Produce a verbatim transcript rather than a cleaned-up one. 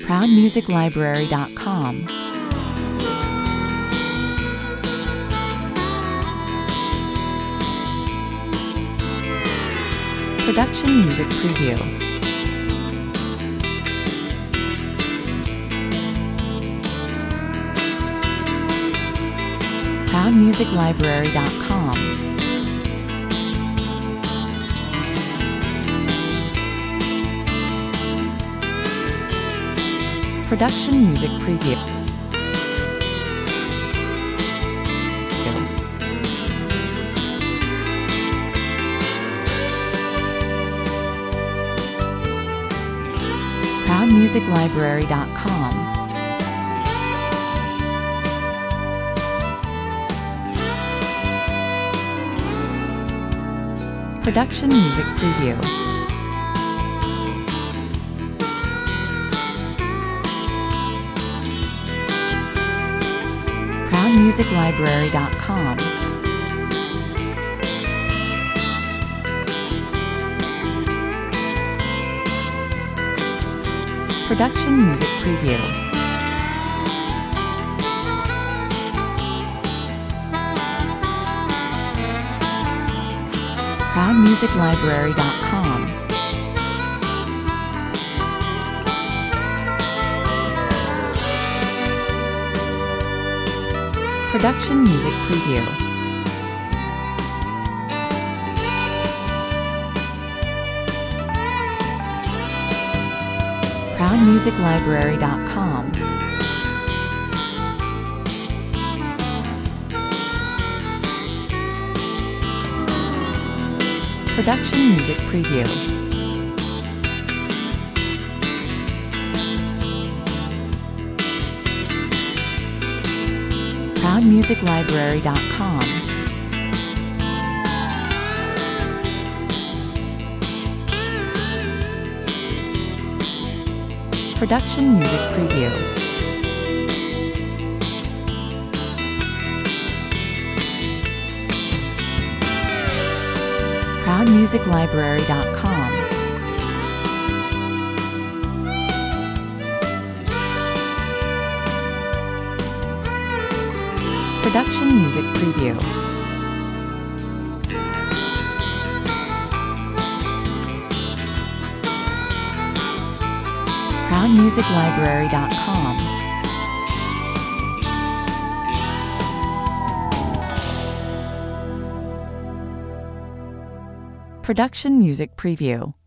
proud music library dot com. Production Music Preview. proud music library dot com. Production Music Preview. proud music library dot com. Production Music Preview. proud music library dot com. Production Music Preview. proud music library dot com. Production Music Preview. proud music library dot com. Production Music Preview. proud music library dot com. Production Music Preview. proud music library dot com. Production Music Preview. proud music library dot com. Production Music Preview.